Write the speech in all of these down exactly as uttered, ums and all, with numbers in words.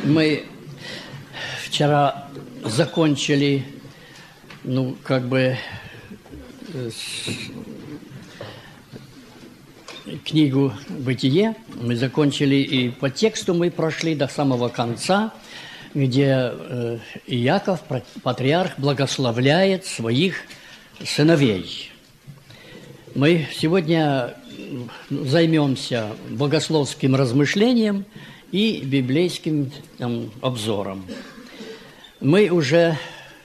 Мы вчера закончили, ну, как бы, книгу «Бытие». Мы закончили, и по тексту мы прошли до самого конца, где э, Иаков, патриарх, благословляет своих сыновей. Мы сегодня займемся богословским размышлением и библейским там, обзором. Мы уже,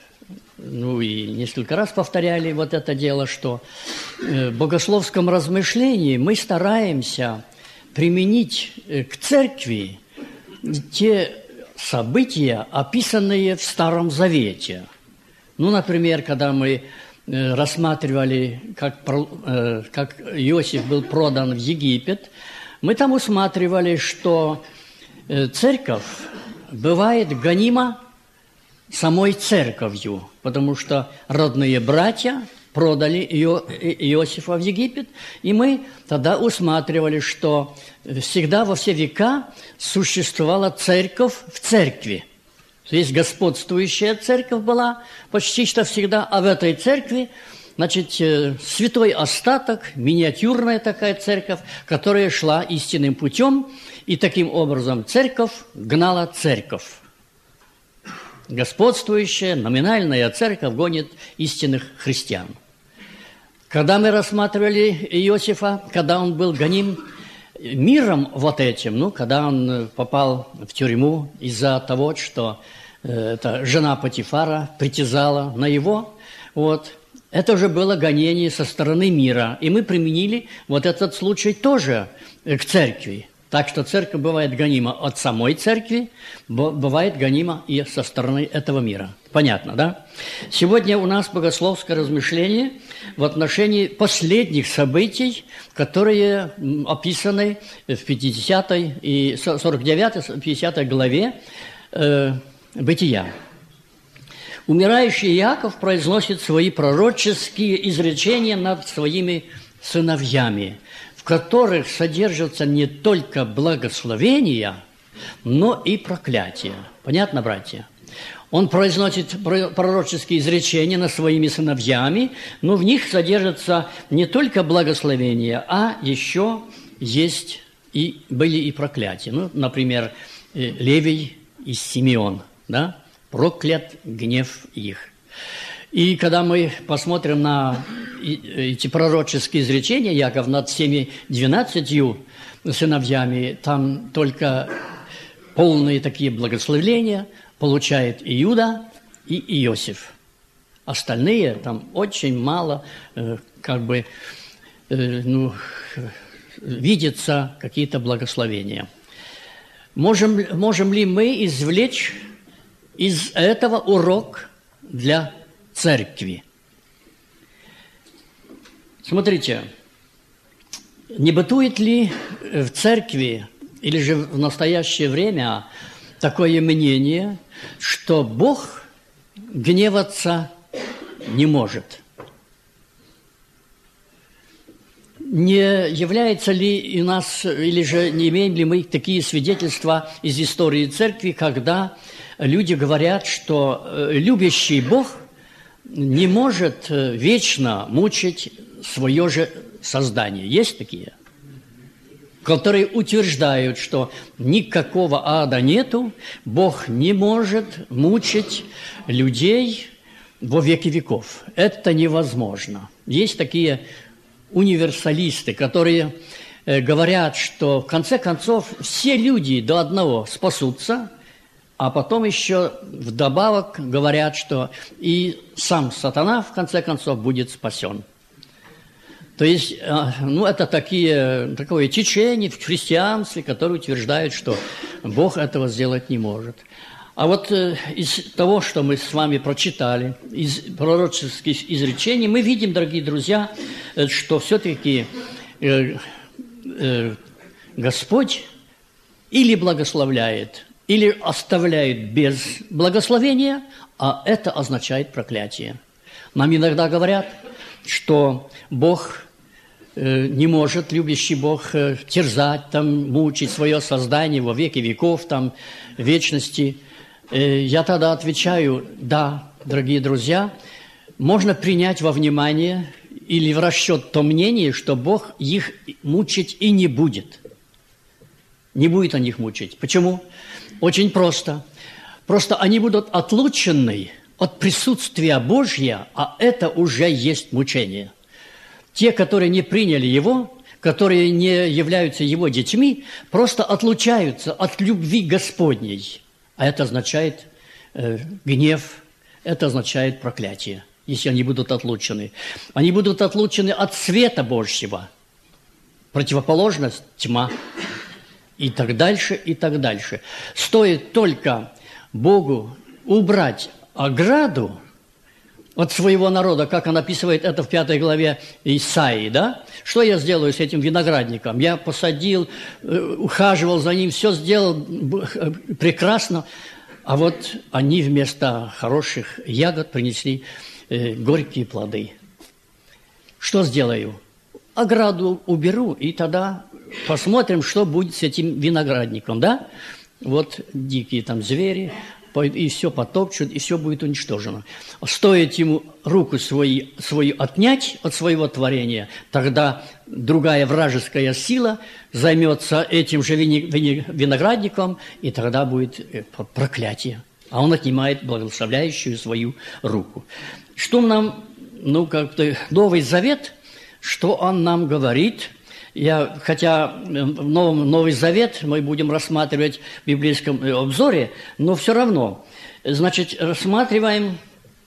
ну и несколько раз повторяли вот это дело, что в богословском размышлении мы стараемся применить к церкви те события, описанные в Старом Завете. Ну, например, когда мы рассматривали, как, как Иосиф был продан в Египет, мы там усматривали, что церковь бывает гонима самой церковью, потому что родные братья продали Иосифа в Египет, и мы тогда усматривали, что всегда во все века существовала церковь в церкви. То есть господствующая церковь была почти что всегда, а в этой церкви, значит, святой остаток, миниатюрная такая церковь, которая шла истинным путем, и таким образом церковь гнала церковь. Господствующая, номинальная церковь гонит истинных христиан. Когда мы рассматривали Иосифа, когда он был гоним миром вот этим, ну, когда он попал в тюрьму из-за того, что э, эта жена Потифара притязала на его, вот, это уже было гонение со стороны мира. И мы применили вот этот случай тоже к церкви. Так что церковь бывает гонима от самой церкви, бывает гонима и со стороны этого мира. Понятно, да? Сегодня у нас богословское размышление в отношении последних событий, которые описаны в пятидесятой и сорок девятой, пятидесятой главе э, Бытия. Умирающий Иаков произносит свои пророческие изречения над своими сыновьями, в которых содержатся не только благословения, но и проклятия. Понятно, братья? Он произносит пророческие изречения над своими сыновьями, но в них содержатся не только благословения, а еще есть и были и проклятия. Ну, например, Левий и Симеон, да? Проклят гнев их. И когда мы посмотрим на эти пророческие изречения Яков над всеми двенадцатью сыновьями, там только полные такие благословения получает Иуда и Иосиф. Остальные там очень мало, как бы, ну, видятся какие-то благословения. Можем, можем ли мы извлечь из этого урок для церкви? Смотрите, не бытует ли в церкви или же в настоящее время такое мнение, что Бог гневаться не может? Не является ли у нас, или же не имеем ли мы такие свидетельства из истории церкви, когда люди говорят, что любящий Бог не может вечно мучить свое же создание? Есть такие, которые утверждают, что никакого ада нету, Бог не может мучить людей во веки веков. Это невозможно. Есть такие универсалисты, которые говорят, что в конце концов все люди до одного спасутся, а потом еще вдобавок говорят, что и сам сатана в конце концов будет спасен. То есть, ну, это такие, такое течение в христианстве, которые утверждают, что Бог этого сделать не может. А вот из того, что мы с вами прочитали, из пророческих изречений, мы видим, дорогие друзья, что все-таки Господь или благословляет, или оставляет без благословения, а это означает проклятие. Нам иногда говорят, что Бог не может любящий Бог терзать, там, мучить свое создание во веки веков, там, вечности. Я тогда отвечаю, да, дорогие друзья, можно принять во внимание или в расчет то мнение, что Бог их мучить и не будет. Не будет он их мучить. Почему? Очень просто. Просто они будут отлучены от присутствия Божьего, а это уже есть мучение. Те, которые не приняли Его, которые не являются Его детьми, просто отлучаются от любви Господней. А это означает э, гнев, это означает проклятие, если они будут отлучены. Они будут отлучены от света Божьего. Противоположность – тьма. И так дальше, и так дальше. Стоит только Богу убрать ограду от своего народа, как он описывает это в пятой главе Исаии, да? Что я сделаю с этим виноградником? Я посадил, ухаживал за ним, все сделал прекрасно, а вот они вместо хороших ягод принесли горькие плоды. Что сделаю? Ограду уберу, и тогда посмотрим, что будет с этим виноградником, да? Вот дикие там звери, и все потопчут, и все будет уничтожено. Стоит ему руку свою, свою отнять от своего творения, тогда другая вражеская сила займется этим же виноградником, и тогда будет проклятие. А он отнимает благословляющую свою руку. Что нам, ну, как-то Новый Завет, что он нам говорит? Я, хотя в Новом, Новый Завет мы будем рассматривать в библейском обзоре, но все равно, значит, рассматриваем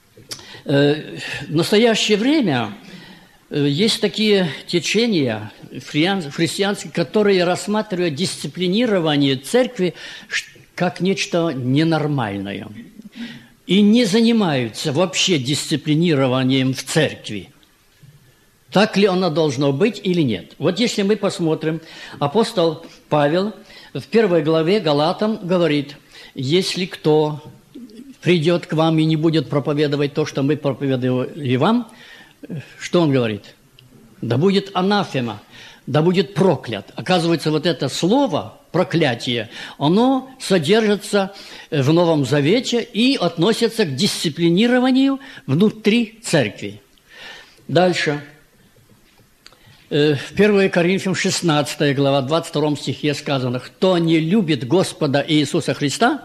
э, в настоящее время э, есть такие течения христианские, которые рассматривают дисциплинирование церкви как нечто ненормальное и не занимаются вообще дисциплинированием в церкви. Так ли оно должно быть или нет? Вот если мы посмотрим, апостол Павел в первой главе Галатам говорит, если кто придет к вам и не будет проповедовать то, что мы проповедовали вам, что он говорит? Да будет анафема, да будет проклят. Оказывается, вот это слово проклятие, оно содержится в Новом Завете и относится к дисциплинированию внутри церкви. Дальше. В первое Коринфянам шестнадцатая глава, двадцать втором стихе сказано, «Кто не любит Господа Иисуса Христа,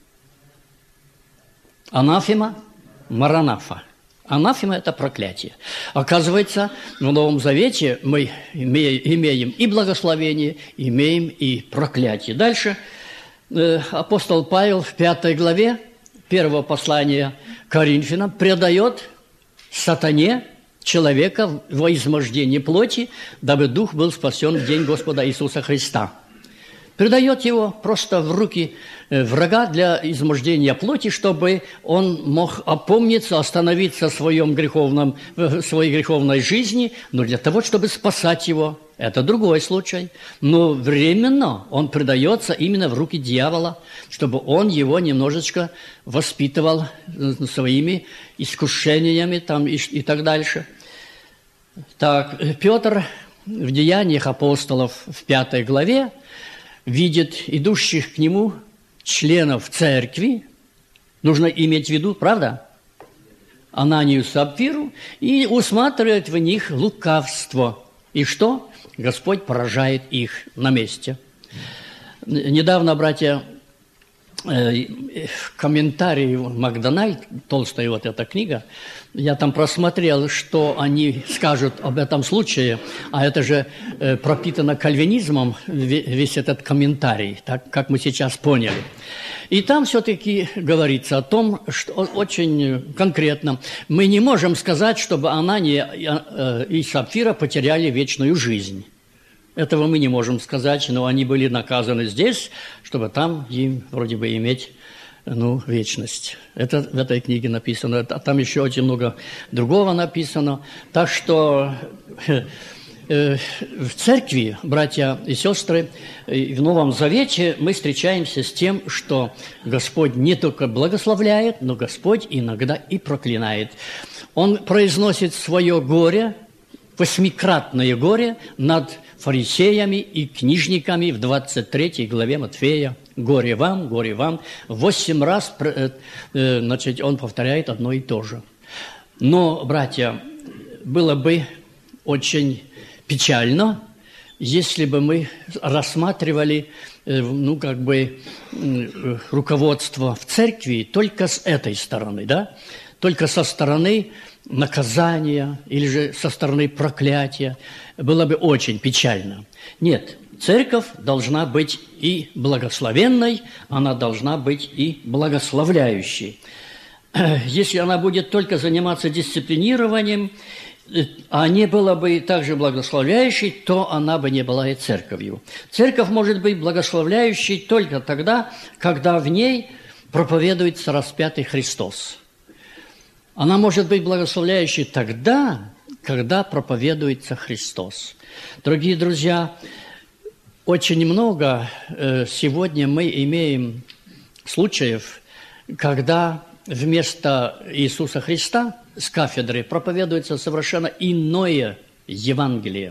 анафема, маранафа». Анафема – это проклятие. Оказывается, в Новом Завете мы имеем и благословение, имеем и проклятие. Дальше апостол Павел в пятой главе первого послания Коринфянам предает сатане человека во измождении плоти, дабы дух был спасен в день Господа Иисуса Христа. Предает его просто в руки врага для измождения плоти, чтобы он мог опомниться, остановиться в, своем греховном, в своей греховной жизни, но для того, чтобы спасать его. Это другой случай. Но временно он предается именно в руки дьявола, чтобы он его немножечко воспитывал своими искушениями там, и, и так дальше. Так, Петр в Деяниях апостолов в пятой главе видит идущих к нему членов церкви, нужно иметь в виду, правда, Ананию и Сапфиру, и усматривает в них лукавство. И что? Господь поражает их на месте. Недавно, братья, в комментарии Макдональд, толстая вот эта книга, я там просмотрел, что они скажут об этом случае, а это же пропитано кальвинизмом, весь этот комментарий, так как мы сейчас поняли. И там все-таки говорится о том, что очень конкретно, мы не можем сказать, чтобы Анания и Сапфира потеряли вечную жизнь. Этого мы не можем сказать, но они были наказаны здесь, чтобы там им вроде бы иметь, ну, вечность. Это в этой книге написано, а там еще очень много другого написано. Так что э, в церкви, братья и сестры, в Новом Завете мы встречаемся с тем, что Господь не только благословляет, но Господь иногда и проклинает. Он произносит свое горе восьмикратное горе над фарисеями и книжниками в двадцать третьей главе Матфея. Горе вам, горе вам. Восемь раз значит, он повторяет одно и то же. Но, братья, было бы очень печально, если бы мы рассматривали ну, как бы, руководство в церкви только с этой стороны, да? Только со стороны наказания или же со стороны проклятия. Было бы очень печально. Нет, церковь должна быть и благословенной, она должна быть и благословляющей. Если она будет только заниматься дисциплинированием, а не была бы также благословляющей, то она бы не была и церковью. Церковь может быть благословляющей только тогда, когда в ней проповедуется распятый Христос. Она может быть благословляющей тогда, когда проповедуется Христос. Дорогие друзья, очень много сегодня мы имеем случаев, когда вместо Иисуса Христа с кафедры проповедуется совершенно иное Евангелие.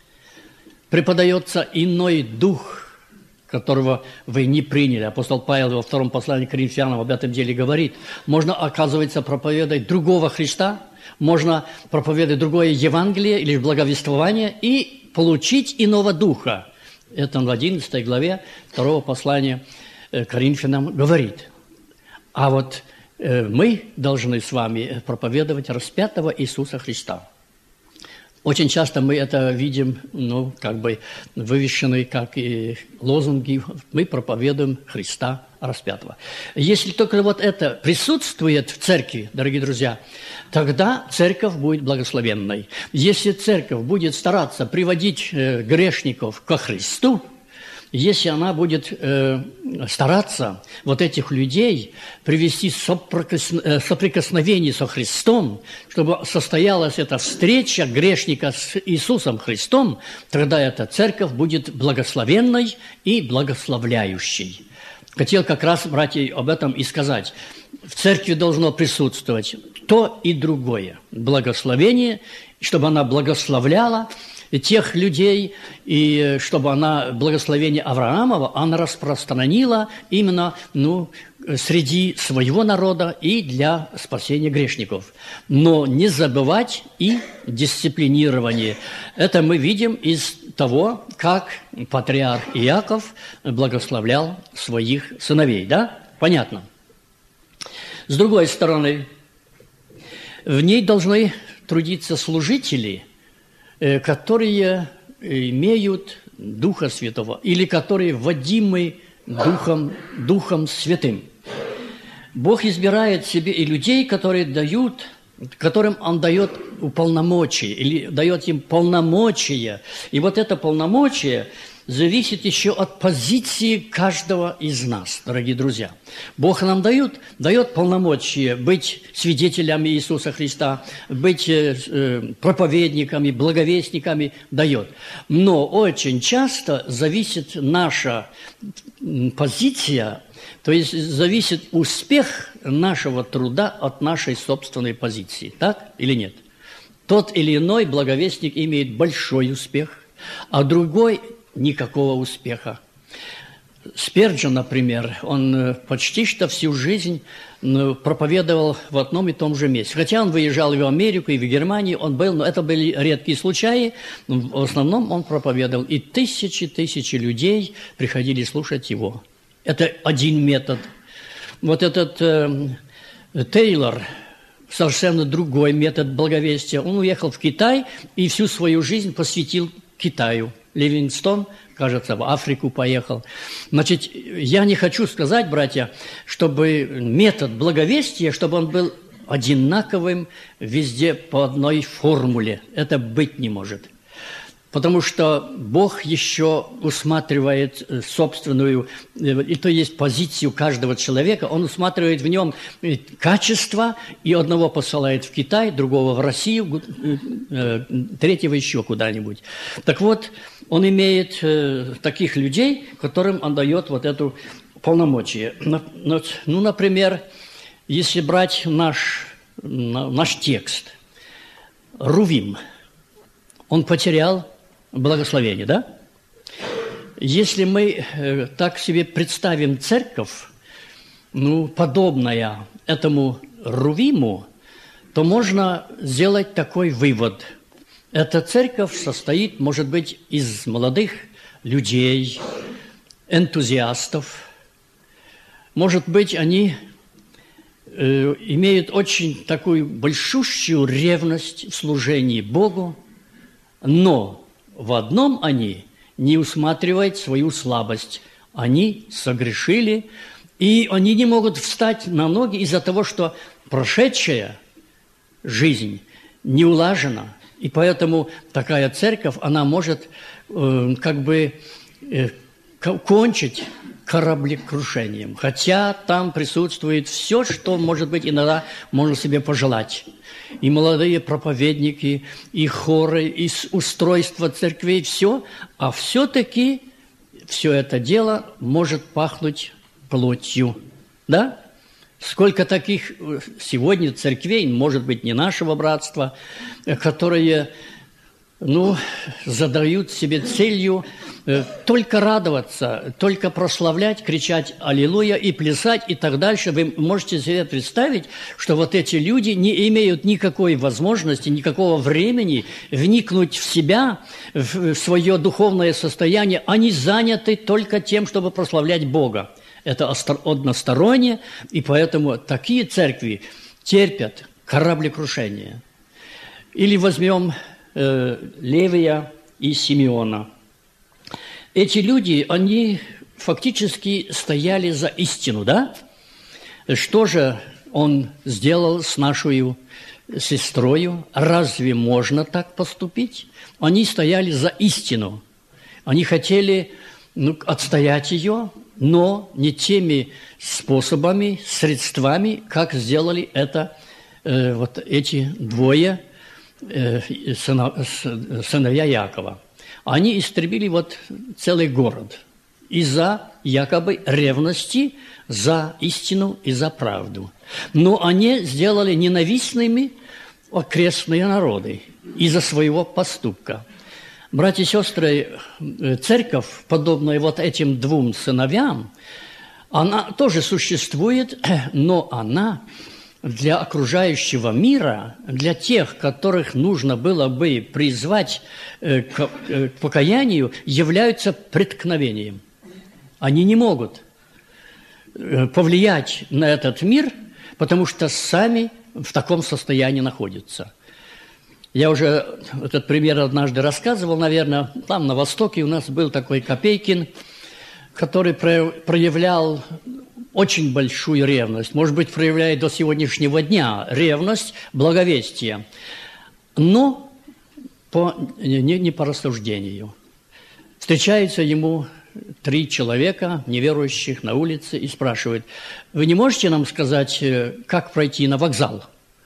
Преподается иной дух, которого вы не приняли. Апостол Павел во втором послании к Коринфянам об этом деле говорит. Можно, оказывается, проповедовать другого Христа, можно проповедовать другое Евангелие или благовествование и получить иного духа. Это в одиннадцатой главе второго послания к Коринфянам говорит. А вот мы должны с вами проповедовать распятого Иисуса Христа. Очень часто мы это видим, ну, как бы вывешенные, как и лозунги, мы проповедуем Христа распятого. Если только вот это присутствует в церкви, дорогие друзья, тогда церковь будет благословенной. Если церковь будет стараться приводить э, грешников ко Христу, если она будет э, стараться вот этих людей привести в соприкосновение со Христом, чтобы состоялась эта встреча грешника с Иисусом Христом, тогда эта церковь будет благословенной и благословляющей. Хотел как раз, братья, об этом и сказать. В церкви должно присутствовать то и другое. Благословение, чтобы она благословляла тех людей, и чтобы она, благословение Авраамова, она распространила именно ну, среди своего народа и для спасения грешников. Но не забывать и дисциплинирование. Это мы видим из того, как патриарх Иаков благословлял своих сыновей. Да? Понятно? С другой стороны, в ней должны трудиться служители, которые имеют Духа Святого или которые водимы Духом, Духом Святым. Бог избирает себе и людей, которые дают, которым Он дает уполномочие или дает им полномочия. И вот это полномочие зависит еще от позиции каждого из нас, дорогие друзья. Бог нам дает, дает полномочия быть свидетелями Иисуса Христа, быть э, проповедниками, благовестниками, дает. Но очень часто зависит наша позиция, то есть зависит успех нашего труда от нашей собственной позиции. Так или нет? Тот или иной благовестник имеет большой успех, а другой – никакого успеха. Спирджон, например, он почти что всю жизнь проповедовал в одном и том же месте. Хотя он выезжал и в Америку, и в Германию, он был, но это были редкие случаи. В основном он проповедовал, и тысячи, тысячи людей приходили слушать его. Это один метод. Вот этот э, Тейлор, совершенно другой метод благовестия. Он уехал в Китай и всю свою жизнь посвятил Китаю. Ливингстон, кажется, в Африку поехал. Значит, я не хочу сказать, братья, чтобы метод благовестия, чтобы он был одинаковым везде по одной формуле. Это быть не может. Потому что Бог еще усматривает собственную, и то есть позицию каждого человека, Он усматривает в нем качество, и одного посылает в Китай, другого в Россию, третьего еще куда-нибудь. Так вот, Он имеет таких людей, которым Он дает вот эту полномочие. Ну, например, если брать наш, наш текст, Рувим. он потерял благословение, да? Если мы э, так себе представим церковь, ну, подобная этому Рувиму, то можно сделать такой вывод. Эта церковь состоит, может быть, из молодых людей, энтузиастов. Может быть, они э, имеют очень такую большущую ревность в служении Богу, но в одном они не усматривают свою слабость. Они согрешили, и они не могут встать на ноги из-за того, что прошедшая жизнь не улажена. И поэтому такая церковь, она может э, как бы э, кончить кораблекрушением. Хотя там присутствует все, что, может быть, иногда можно себе пожелать. И молодые проповедники, и хоры, и устройство церквей, все. А все-таки все это дело может пахнуть плотью. Да? Сколько таких сегодня церквей, может быть, не нашего братства, которые, ну, задают себе целью э, только радоваться, только прославлять, кричать «Аллилуйя» и плясать и так дальше. Вы можете себе представить, что вот эти люди не имеют никакой возможности, никакого времени вникнуть в себя, в свое духовное состояние. Они заняты только тем, чтобы прославлять Бога. Это одностороннее, и поэтому такие церкви терпят кораблекрушение. Или возьмем э, Левия и Симеона. Эти люди, они фактически стояли за истину, да? Что же он сделал с нашей сестрою? Разве можно так поступить? Они стояли за истину. Они хотели, ну, отстоять ее, но не теми способами, средствами, как сделали это э, вот эти двое э, сына, сыновья Якова. Они истребили вот целый город из-за якобы ревности за истину и за правду. Но они сделали ненавистными окрестные народы из-за своего поступка. Братья и сестры, церковь, подобная вот этим двум сыновьям, она тоже существует, но она для окружающего мира, для тех, которых нужно было бы призвать к покаянию, являются преткновением. Они не могут повлиять на этот мир, потому что сами в таком состоянии находятся. Я уже этот пример однажды рассказывал, наверное, там на Востоке у нас был такой Копейкин, который проявлял очень большую ревность, может быть, проявляет до сегодняшнего дня ревность, благовестие, но по, не, не по рассуждению. Встречаются ему три человека, неверующих, на улице, и спрашивают: вы не можете нам сказать, как пройти на вокзал?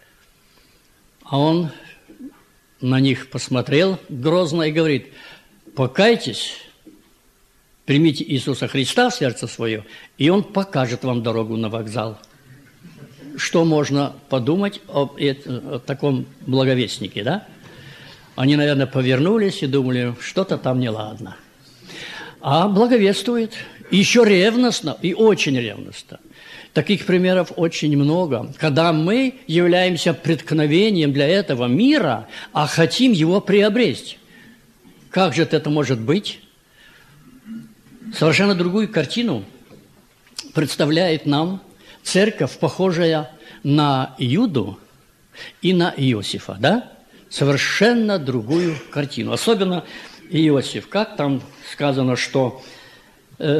А он на них посмотрел грозно и говорит: покайтесь, примите Иисуса Христа в сердце свое, и Он покажет вам дорогу на вокзал. Что можно подумать об, о таком благовестнике, да? Они, наверное, повернулись и думали, что-то там неладно. А благовествует еще ревностно и очень ревностно. Таких примеров очень много, когда мы являемся преткновением для этого мира, а хотим его приобрести. Как же это может быть? Совершенно другую картину представляет нам церковь, похожая на Иуду и на Иосифа, да? Совершенно другую картину. Особенно Иосиф. Как там сказано, что э,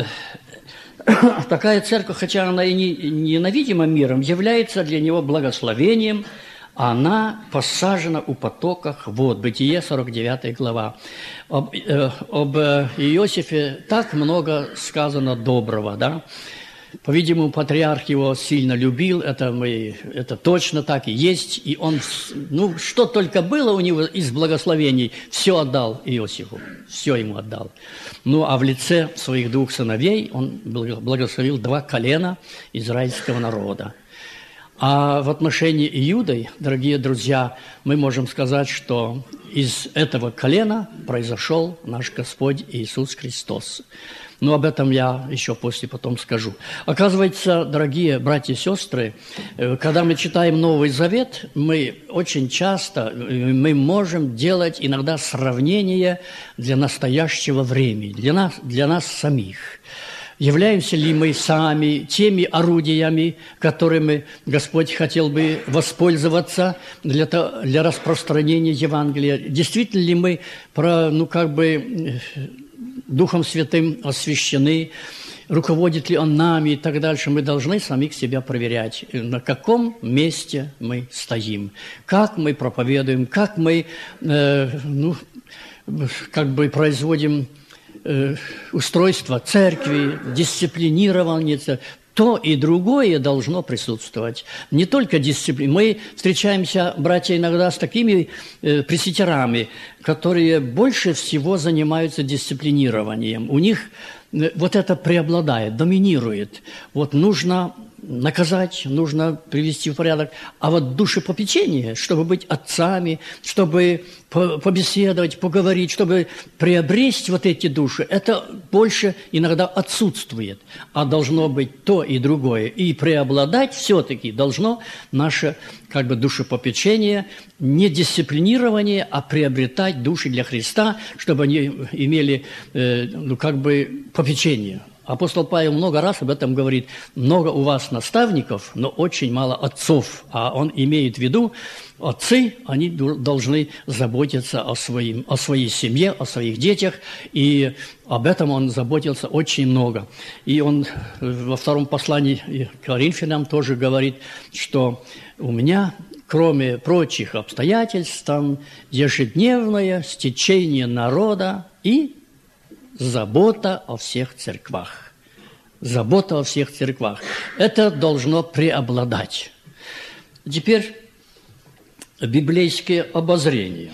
такая церковь, хотя она и не ненавидима миром, является для него благословением. Она посажена у потоках вод. Бытие, сорок девятая глава. Об, э, об Иосифе так много сказано доброго, да? По-видимому, патриарх его сильно любил, это, мы, это точно так и есть. И он, ну, что только было у него из благословений, все отдал Иосифу, все ему отдал. Ну, а в лице своих двух сыновей он благословил два колена израильского народа. А в отношении Иуды, дорогие друзья, мы можем сказать, что из этого колена произошел наш Господь Иисус Христос. Но об этом я еще после потом скажу. Оказывается, дорогие братья и сестры, когда мы читаем Новый Завет, мы очень часто мы можем делать иногда сравнение для настоящего времени, для нас, для нас самих. Являемся ли мы сами теми орудиями, которыми Господь хотел бы воспользоваться для, для распространения Евангелия? Действительно ли мы про, ну, как бы Духом Святым освящены? Руководит ли Он нами и так дальше? Мы должны самих себя проверять, на каком месте мы стоим, как мы проповедуем, как мы э, ну, как бы производим устройство церкви, дисциплинирование, то и другое должно присутствовать. Не только дисциплина. Мы встречаемся, братья, иногда с такими э, пресвитерами, которые больше всего занимаются дисциплинированием. У них э, вот это преобладает, доминирует. Вот нужно наказать, нужно привести в порядок. А вот душепопечение, чтобы быть отцами, чтобы побеседовать, поговорить, чтобы приобрести вот эти души, это больше иногда отсутствует. А должно быть то и другое. И преобладать все-таки должно наше как бы душепопечение, не дисциплинирование, а приобретать души для Христа, чтобы они имели э, ну, как бы попечение. Апостол Павел много раз об этом говорит. Много у вас наставников, но очень мало отцов. А он имеет в виду, отцы, они должны заботиться о, своим, о своей семье, о своих детях. И об этом он заботился очень много. И он во втором послании к Коринфянам тоже говорит, что у меня, кроме прочих обстоятельств, там ежедневное стечение народа и забота о всех церквах. Забота о всех церквах. Это должно преобладать. Теперь библейское обозрение.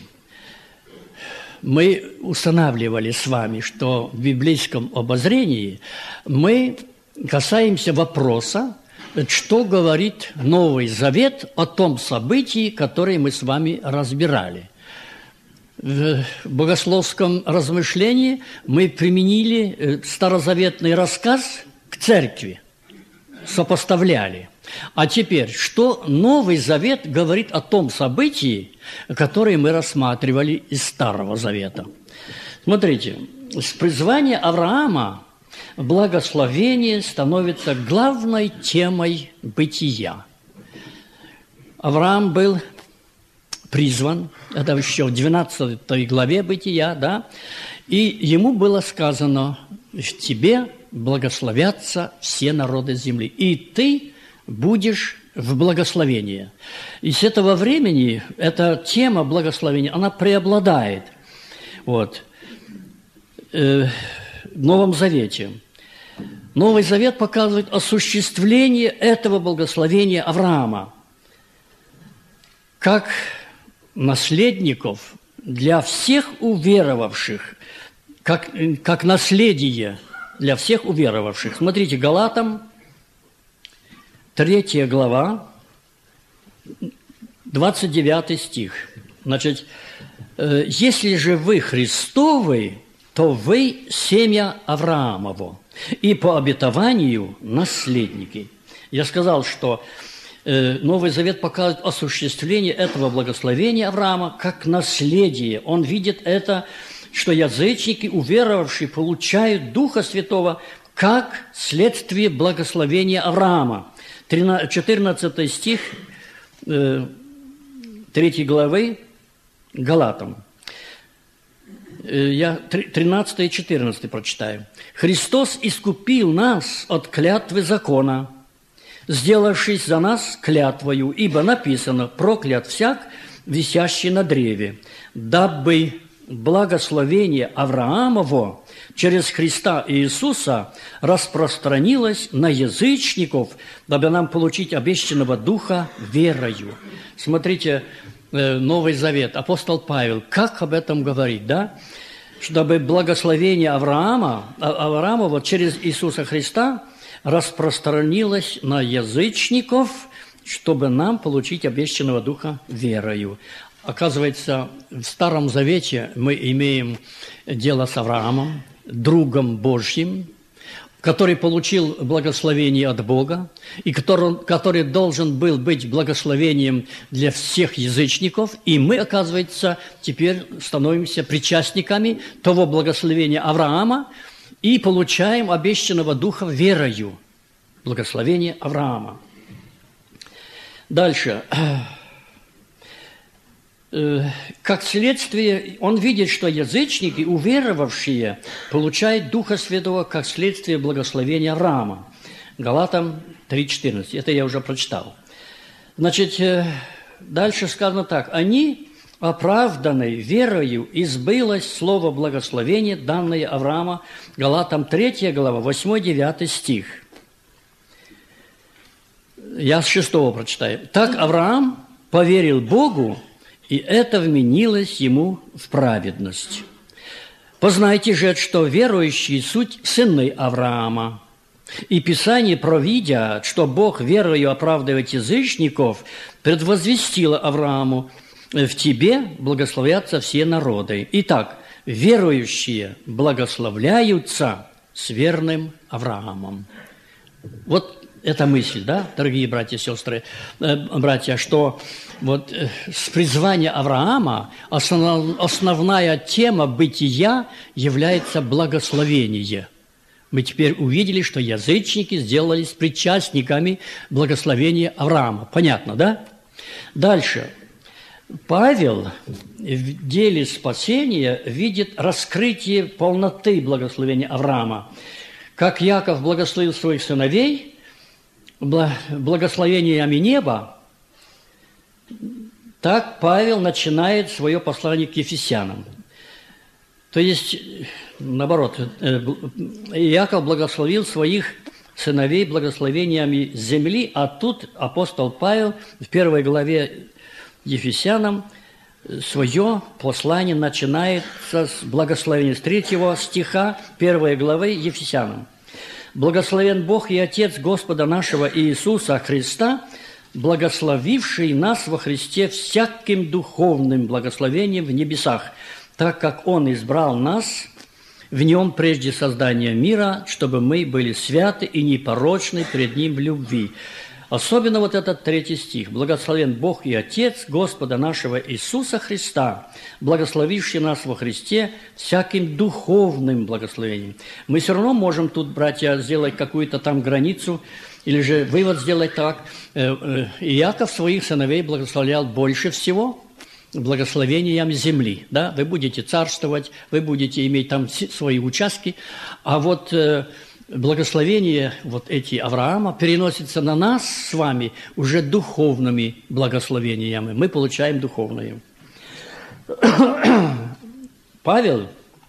Мы устанавливали с вами, что в библейском обозрении мы касаемся вопроса, что говорит Новый Завет о том событии, которое мы с вами разбирали. В богословском размышлении мы применили старозаветный рассказ к церкви, сопоставляли. А теперь, что Новый Завет говорит о том событии, которое мы рассматривали из Старого Завета? Смотрите, с призвания Авраама благословение становится главной темой бытия. Авраам был призван, это еще в двенадцатой главе Бытия, да, и ему было сказано: в тебе благословятся все народы земли, и ты будешь в благословении. И с этого времени эта тема благословения, она преобладает вот, э, в Новом Завете. Новый Завет показывает осуществление этого благословения Авраама как наследников для всех уверовавших, как, как наследие для всех уверовавших. Смотрите, Галатам, третья глава, двадцать девятый стих. Значит, «Если же вы Христовы, то вы семя Авраамово, и по обетованию наследники». Я сказал, что Новый Завет показывает осуществление этого благословения Авраама как наследие. Он видит это, что язычники, уверовавшие, получают Духа Святого как следствие благословения Авраама. четырнадцатый стих третьей главы Галатам. Я тринадцатый и четырнадцатый прочитаю. «Христос искупил нас от клятвы закона, сделавшись за нас клятвою, ибо написано: проклят всяк, висящий на древе, дабы благословение Авраамово через Христа Иисуса распространилось на язычников, дабы нам получить обещанного Духа верою». Смотрите, Новый Завет, апостол Павел, как об этом говорит, да? Чтобы благословение Авраама, Авраамова через Иисуса Христа распространилось на язычников, чтобы нам получить обещанного Духа верою. Оказывается, в Старом Завете мы имеем дело с Авраамом, другом Божьим, который получил благословение от Бога, и который, который должен был быть благословением для всех язычников, и мы, оказывается, теперь становимся причастниками того благословения Авраама и получаем обещанного Духа верою. Благословение Авраама. Дальше. Как следствие, он видит, что язычники, уверовавшие, получают Духа Святого как следствие благословения Авраама. Галатам три четырнадцать. Это я уже прочитал. Значит, дальше сказано так. Они, оправданные верою, избылось слово благословения, данное Авраама. Галатам третья глава, восьмой-девятый стих. Я с шестого прочитаю. Так Авраам поверил Богу, и это вменилось ему в праведность. Познайте же, что верующие суть сыны Авраама. И Писание, провидя, что Бог верою оправдывает язычников, предвозвестило Аврааму: в тебе благословятся все народы. Итак, верующие благословляются с верным Авраамом. Вот эта мысль, да, дорогие братья и сестры, э, братья, что вот э, с призвания Авраама основ, основная тема бытия является благословение. Мы теперь увидели, что язычники сделались причастниками благословения Авраама. Понятно, да? Дальше. Павел в деле спасения видит раскрытие полноты благословения Авраама. Как Яков благословил своих сыновей благословениями неба, так Павел начинает свое послание к Ефесянам. То есть, наоборот, Яков благословил своих сыновей благословениями земли, а тут апостол Павел в первой главе Ефесянам свое послание начинается с благословения, с третьего стиха первой главы Ефесянам. «Благословен Бог и Отец Господа нашего Иисуса Христа, благословивший нас во Христе всяким духовным благословением в небесах, так как Он избрал нас в Нем прежде создания мира, чтобы мы были святы и непорочны пред Ним в любви». Особенно вот этот третий стих. «Благословен Бог и Отец Господа нашего Иисуса Христа, благословивший нас во Христе всяким духовным благословением». Мы все равно можем тут, братья, сделать какую-то там границу, или же вывод сделать так. Иаков своих сыновей благословлял больше всего благословением земли. Да? Вы будете царствовать, вы будете иметь там свои участки, а вот благословения вот эти Авраама переносятся на нас с вами уже духовными благословениями. Мы получаем духовные. Павел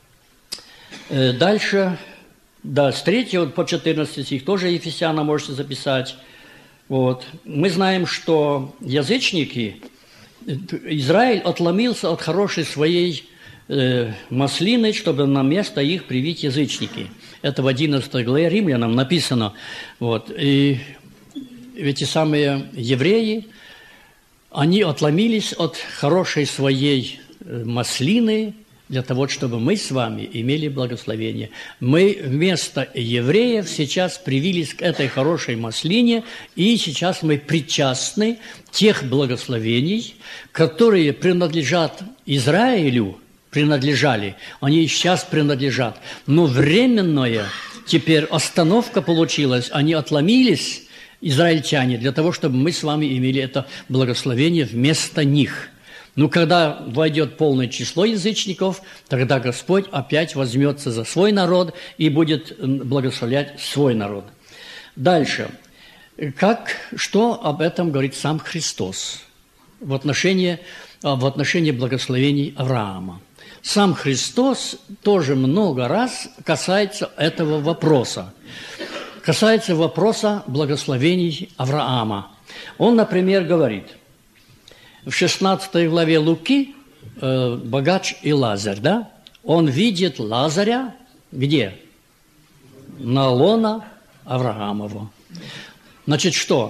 дальше, да, с третьего по четырнадцатый стих, тоже Ефесяна можете записать. Вот. Мы знаем, что язычники, Израиль отломился от хорошей своей э, маслины, чтобы на место их привить язычники. Это в одиннадцатой главе Римлянам написано. Вот. И эти самые евреи, они отломились от хорошей своей маслины для того, чтобы мы с вами имели благословение. Мы вместо евреев сейчас привились к этой хорошей маслине, и сейчас мы причастны тех благословений, которые принадлежат Израилю, принадлежали, они и сейчас принадлежат. Но временная теперь остановка получилась, они отломились, израильтяне, для того, чтобы мы с вами имели это благословение вместо них. Но когда войдет полное число язычников, тогда Господь опять возьмется за свой народ и будет благословлять свой народ. Дальше. Как, что об этом говорит сам Христос в отношении, в отношении благословений Авраама? Сам Христос тоже много раз касается этого вопроса. Касается вопроса благословений Авраама. Он, например, говорит в шестнадцатой главе Луки, э, богач и Лазарь, да? Он видит Лазаря где? На лона Авраамова. Значит, что?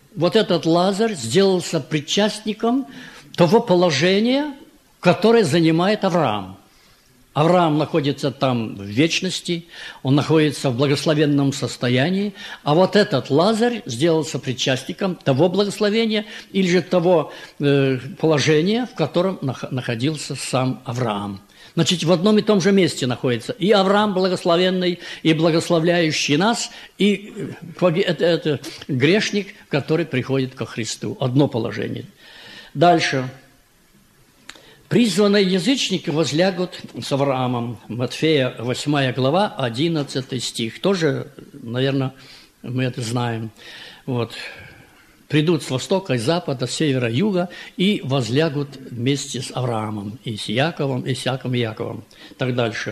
вот этот Лазарь сделался причастником того положения, которое занимает Авраам. Авраам находится там в вечности, он находится в благословенном состоянии, а вот этот Лазарь сделался причастником того благословения или же того э, положения, в котором нах- находился сам Авраам. Значит, в одном и том же месте находится и Авраам благословенный, и благословляющий нас, и это, это грешник, который приходит ко Христу. Одно положение. Дальше. Призванные язычники возлягут с Авраамом. Матфея восьмая глава, одиннадцатый стих. Тоже, наверное, мы это знаем. Вот. Придут с востока, с запада, с севера, юга и возлягут вместе с Авраамом, и с Яковом, и с Исааком, и Яковом. Так дальше.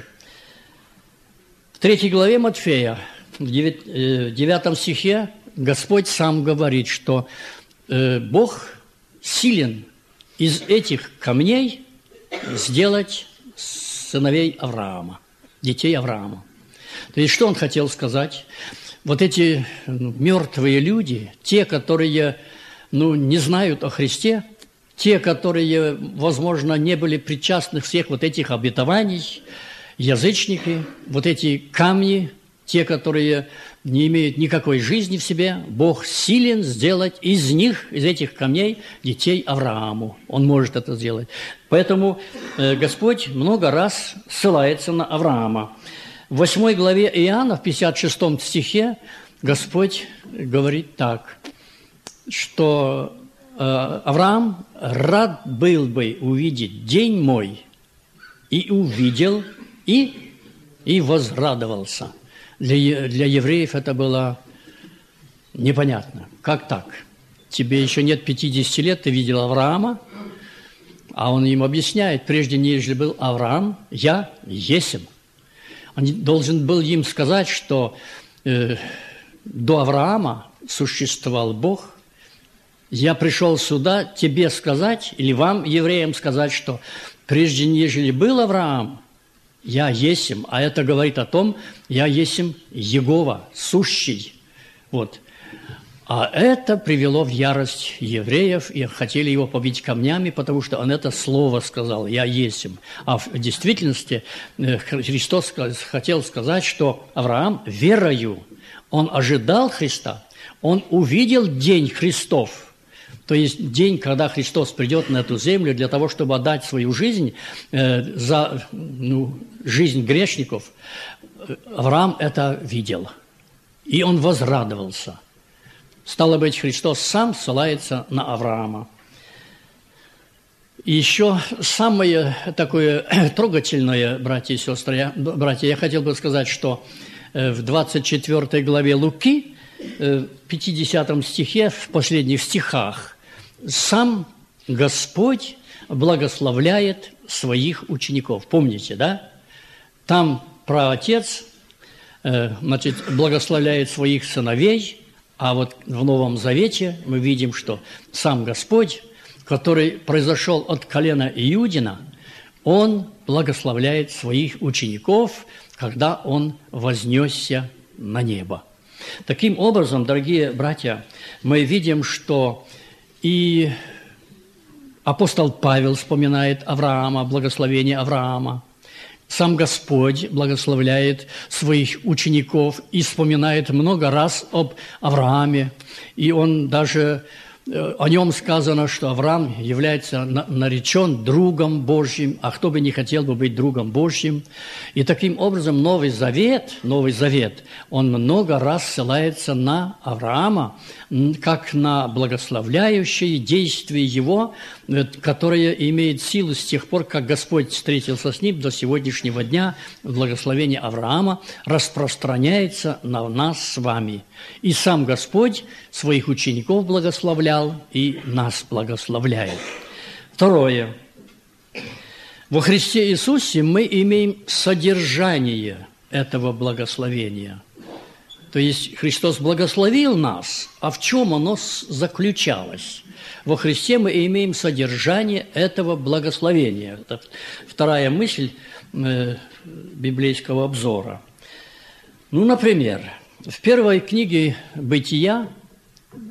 В третьей главе Матфея, в девятом стихе, Господь сам говорит, что Бог силен из этих камней сделать сыновей Авраама, детей Авраама. То есть, что он хотел сказать? Вот эти ну, мертвые люди, те, которые ну, не знают о Христе, те, которые, возможно, не были причастны всех вот этих обетований, язычники, вот эти камни, те, которые не имеют никакой жизни в себе, Бог силен сделать из них, из этих камней, детей Аврааму. Он может это сделать. Поэтому э, Господь много раз ссылается на Авраама. В восьмой главе Иоанна, в пятьдесят шестом стихе, Господь говорит так, что э, Авраам рад был бы увидеть день мой, и увидел, и, и возрадовался. Для, для евреев это было непонятно. Как так? Тебе еще нет пятидесяти лет, ты видел Авраама, а он им объясняет, прежде нежели был Авраам, я есмь. Он должен был им сказать, что э, до Авраама существовал Бог. Я пришел сюда тебе сказать, или вам, евреям, сказать, что прежде нежели был Авраам, я есмь, а это говорит о том, я есмь Егова, сущий. Вот. А это привело в ярость евреев, и хотели его побить камнями, потому что он это слово сказал, я есмь. А в действительности Христос хотел сказать, что Авраам верою, он ожидал Христа, он увидел день Христов. То есть день, когда Христос придет на эту землю для того, чтобы отдать свою жизнь э, за ну, жизнь грешников, Авраам это видел. И он возрадовался. Стало быть, Христос сам ссылается на Авраама. И еще самое такое трогательное, братья и сестры, я, братья, я хотел бы сказать, что в двадцать четвёртой главе Луки, в пятидесятом стихе, в последних стихах, сам Господь благословляет своих учеников. Помните, да? Там праотец, значит, благословляет своих сыновей, а вот в Новом Завете мы видим, что сам Господь, который произошел от колена Иудина, Он благословляет своих учеников, когда Он вознесся на небо. Таким образом, дорогие братья, мы видим, что и апостол Павел вспоминает Авраама, благословение Авраама. Сам Господь благословляет своих учеников и вспоминает много раз об Аврааме. И он даже, о нем сказано, что Авраам является наречен другом Божьим, а кто бы не хотел бы быть другом Божьим. И таким образом Новый Завет, Новый Завет, он много раз ссылается на Авраама, как на благословляющие действия его, которое имеет силу с тех пор, как Господь встретился с ним до сегодняшнего дня. Благословение Авраама распространяется на нас с вами. И сам Господь своих учеников благословлял и нас благословляет. Второе. Во Христе Иисусе мы имеем содержание этого благословения. То есть Христос благословил нас, а в чем оно заключалось? Во Христе мы имеем содержание этого благословения. Это вторая мысль э, библейского обзора. Ну, например, в первой книге «Бытия»,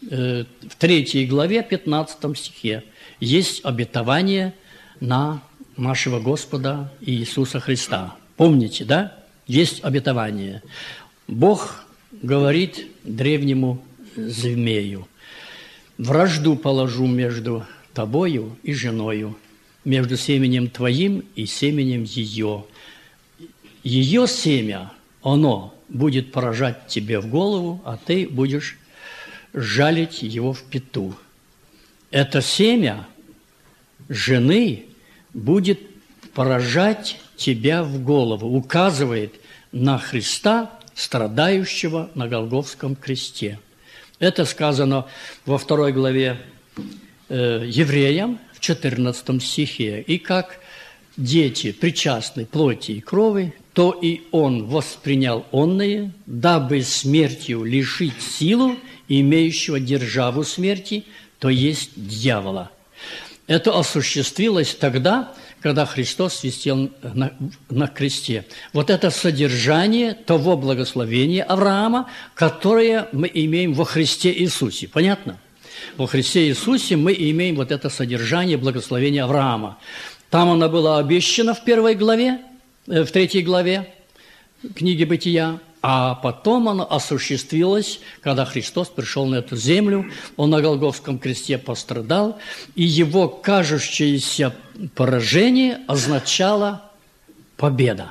в третьей главе, пятнадцатом стихе, есть обетование на нашего Господа Иисуса Христа. Помните, да? Есть обетование. Бог говорит древнему змею: «Вражду положу между тобою и женою, между семенем твоим и семенем ее. Ее семя, оно будет поражать тебе в голову, а ты будешь жалить его в пяту». Это семя жены будет поражать тебя в голову, указывает на Христа, страдающего на Голгофском кресте. Это сказано во второй главе э, Евреям, в четырнадцатом стихе. «И как дети причастны плоти и крови, то и он воспринял онное, дабы смертью лишить силу имеющего державу смерти, то есть дьявола». Это осуществилось тогда, когда Христос висел на, на кресте. Вот это содержание того благословения Авраама, которое мы имеем во Христе Иисусе. Понятно? Во Христе Иисусе мы имеем вот это содержание благословения Авраама. Там оно было обещано в первой главе, в третьей главе книги Бытия, а потом оно осуществилось, когда Христос пришел на эту землю, он на Голгофском кресте пострадал, и его кажущееся поражение означало победа.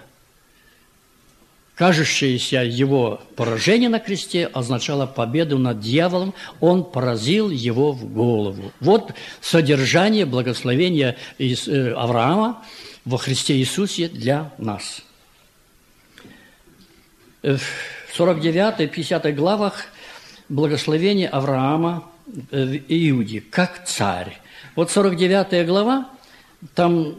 Кажущееся его поражение на кресте означало победу над дьяволом, он поразил его в голову. Вот содержание благословения Авраама во Христе Иисусе для нас. В сорок девятой, пятидесятой главах благословение Авраама в Иуде, как царь. Вот сорок девятая глава, там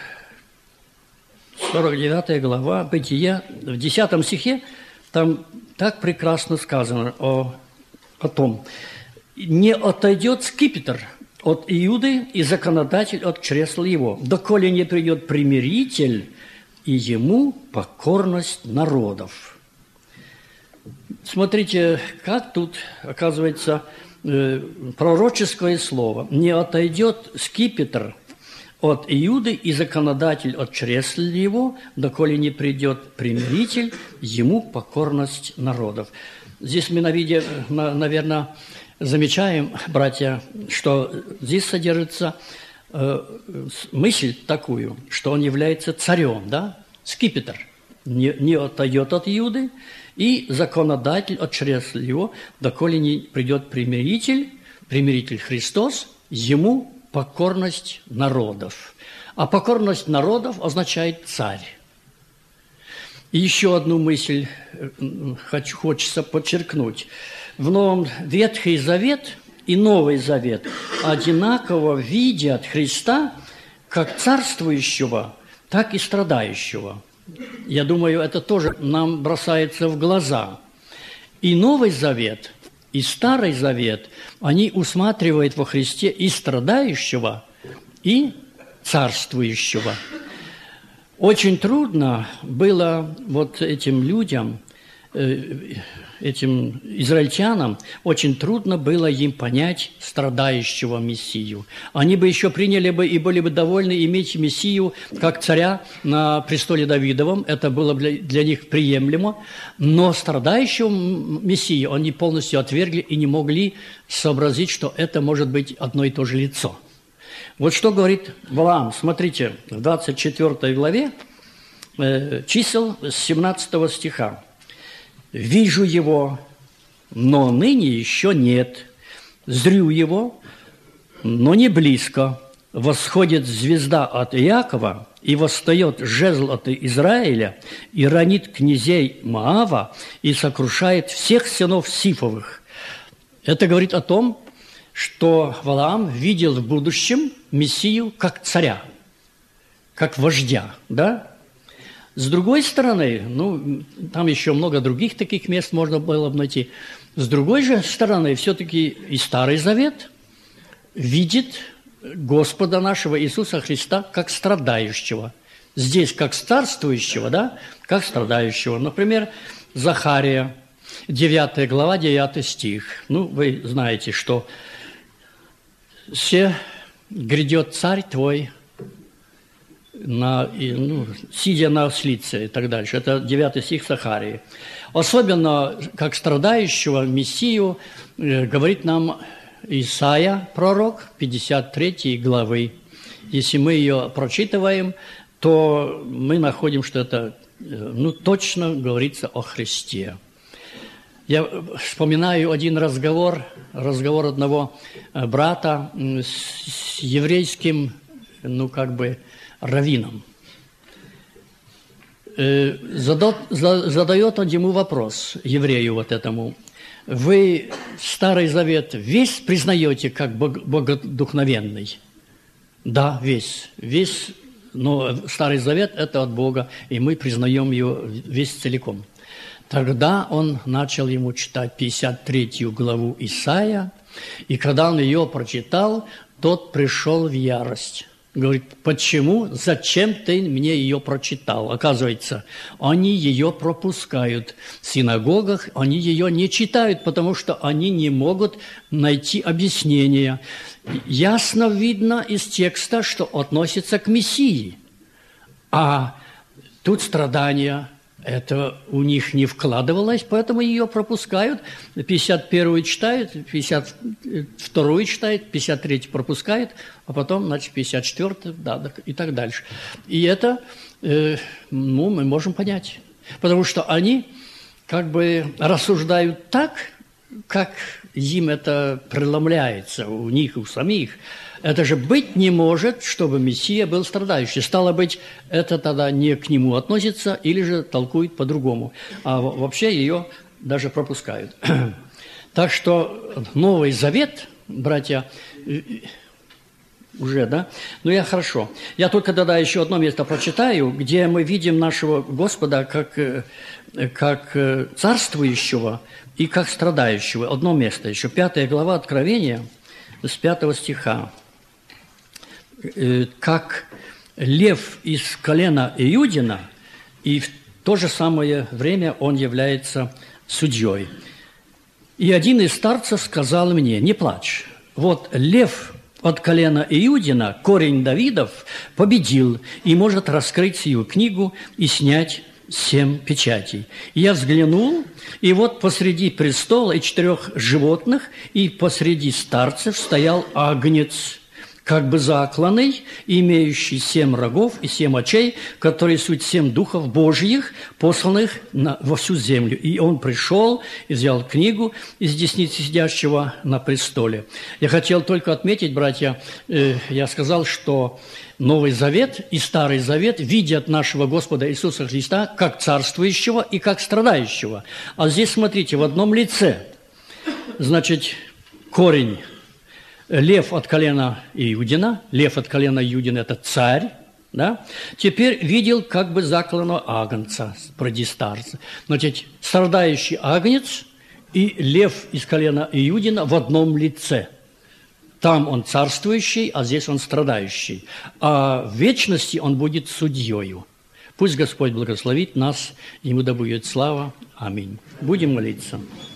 сорок девятая глава Бытия, в десятом стихе, там так прекрасно сказано о, о том: «Не отойдет скипетр от Иуды и законодатель от чресла его, доколе не придет примиритель, и ему покорность народов». Смотрите, как тут, оказывается, пророческое слово. «Не отойдет скипетр от Иуды и законодатель от чресла его, доколе не придет примиритель, ему покорность народов». Здесь мы, наверное, замечаем, братья, что здесь содержится мысль такую, что он является царем, да? Скипетр не, не отойдет от Иуды, и законодатель от чресла его, доколе не придет примиритель, примиритель Христос, ему покорность народов. А покорность народов означает царь. И еще одну мысль хочу, хочется подчеркнуть. В Новом Ветхий Завет и Новый Завет одинаково видят Христа как царствующего, так и страдающего. Я думаю, это тоже нам бросается в глаза. И Новый Завет, и Старый Завет, они усматривают во Христе и страдающего, и царствующего. Очень трудно было вот этим людям, этим израильтянам, очень трудно было им понять страдающего Мессию. Они бы еще приняли бы и были бы довольны иметь Мессию как царя на престоле Давидовом, это было бы для них приемлемо, но страдающего Мессию они полностью отвергли и не могли сообразить, что это может быть одно и то же лицо. Вот что говорит Валаам. Смотрите, в двадцать четвёртой главе э, чисел с семнадцатого стиха. «Вижу его, но ныне еще нет. Зрю его, но не близко. Восходит звезда от Иакова, и восстает жезл от Израиля, и ранит князей Моава, и сокрушает всех сынов Сифовых». Это говорит о том, что Валаам видел в будущем Мессию как царя, как вождя, да? С другой стороны, ну, там еще много других таких мест можно было бы найти. С другой же стороны, все-таки и Старый Завет видит Господа нашего Иисуса Христа как страдающего. Здесь как царствующего, да, как страдающего. Например, Захария, девятая глава, девятый стих. Ну, вы знаете, что «Се грядет царь твой, на, и, ну, сидя на ослице» и так дальше. Это девятый стих Захарии. Особенно, как страдающего Мессию, э, говорит нам Исаия, пророк, пятьдесят третьей главы. Если мы ее прочитываем, то мы находим, что это э, ну, точно говорится о Христе. Я вспоминаю один разговор, разговор одного брата с еврейским, ну, как бы, раввином. Задает он ему вопрос, еврею вот этому: вы Старый Завет весь признаете как богодухновенный? Да, весь. Весь, но Старый Завет – это от Бога, и мы признаем его весь целиком. Тогда он начал ему читать пятьдесят третью главу Исаия, и когда он ее прочитал, тот пришел в ярость. Говорит: почему, зачем ты мне ее прочитал? Оказывается, они ее пропускают. В синагогах они ее не читают, потому что они не могут найти объяснения. Ясно видно из текста, что относится к Мессии. А тут страдания. Это у них не вкладывалось, поэтому ее пропускают. пятьдесят первую читают, пятьдесят вторую читают, пятьдесят третью пропускают, а потом, значит, пятьдесят четвёртую, да, и так дальше. И это, э, ну, мы можем понять. Потому что они как бы рассуждают так, как им это преломляется, у них, у самих. Это же быть не может, чтобы Мессия был страдающий. Стало быть, это тогда не к нему относится или же толкует по-другому. А вообще ее даже пропускают. Так что Новый Завет, братья, уже, да? Ну, я хорошо. Я только тогда еще одно место прочитаю, где мы видим нашего Господа как, как царствующего и как страдающего. Одно место еще. Пятая глава Откровения с пятого стиха. Как лев из колена Иудина, и в то же самое время он является судьей. И один из старцев сказал мне: не плачь, вот лев от колена Иудина, корень Давидов, победил и может раскрыть сию книгу и снять семь печатей. И я взглянул, и вот посреди престола и четырех животных, и посреди старцев стоял агнец, как бы закланный, имеющий семь рогов и семь очей, которые суть семь духов Божьих, посланных на, во всю землю. И он пришел и взял книгу из десницы сидящего на престоле. Я хотел только отметить, братья, э, я сказал, что Новый Завет и Старый Завет видят нашего Господа Иисуса Христа как царствующего и как страдающего. А здесь, смотрите, в одном лице, значит, корень. Лев от колена Иудина, лев от колена Иудина – это царь, да? Теперь видел как бы закланного агнца, продистарца. Значит, страдающий агнец и лев из колена Иудина в одном лице. Там он царствующий, а здесь он страдающий. А в вечности он будет судьёю. Пусть Господь благословит нас, ему да будет слава. Аминь. Будем молиться.